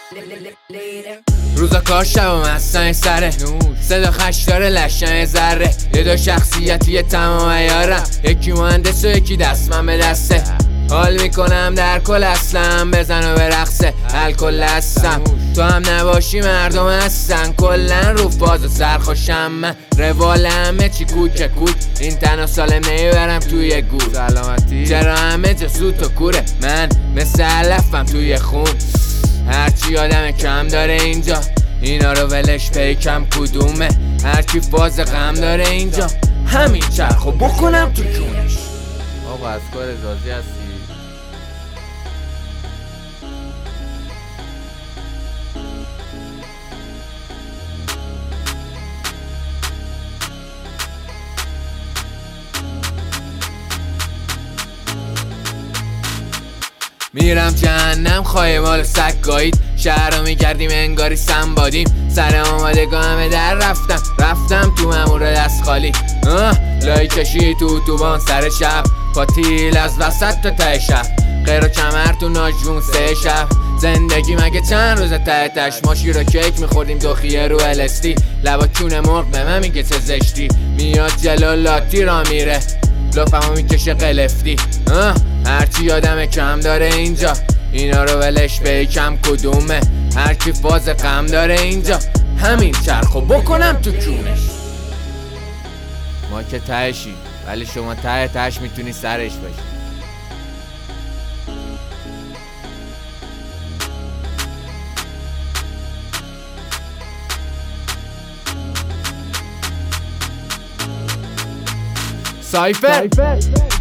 روزا کار شب و مستن سره صدا خش داره لشن ذره یه دو شخصیتی تمام عیارم، یکی مهندس و یکی دستم به دسته. حال میکنم در کل اصلم بزن و برقصه الکل هستم، تو هم نباشی مردم هستن کلن رو باز و سرخوشم. من روال همه چی کوچه کوچ این تنها سالم نیبرم توی گور سلامتی، چرا همه جا سوت و کوره من مثل علفم توی خون. هرچی آدم کم داره اینجا اینا رو ولش پیکم کدومه، هرچی فاز غم داره اینجا همین چرخو بکنم تو جونش. آقا از کار راضی هستی؟ میرم جهنم خواهی مال سگ گایید، شهر رو میگردیم انگاری سنبادیم. سر آمادگاه همه در رفتم تو ممور دست خالی. لای کشی تو اتوبان سر شب پاتیل از وسط تا ته شب، غیر و کمر تو ناجون سه شب. زندگی مگه چند روز ته تش، ما شیر و کیک میخوردیم دوخیه رو الستی، لبا کونه مرغ به من میگه چه زشتی. میاد جلو لاتی را میره لفمو میکشه قلفتی. هرچی آدم کم داره اینجا اینا رو ولش پیکم کدومه، هرچی فاز غم داره اینجا همین چرخو بکنم تو جونش. ما که تهشی ولی شما ته تهش میتونی سرش باشی. سایفر